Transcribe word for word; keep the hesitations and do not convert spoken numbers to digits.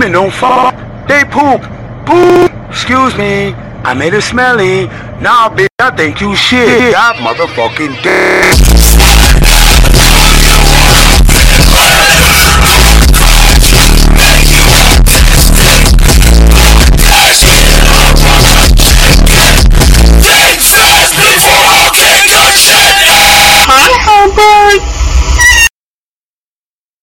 Women don't fuck, they poop. Poop. Excuse me, I made it smelly. Nah, bitch, I think you shit. God motherfucking dead.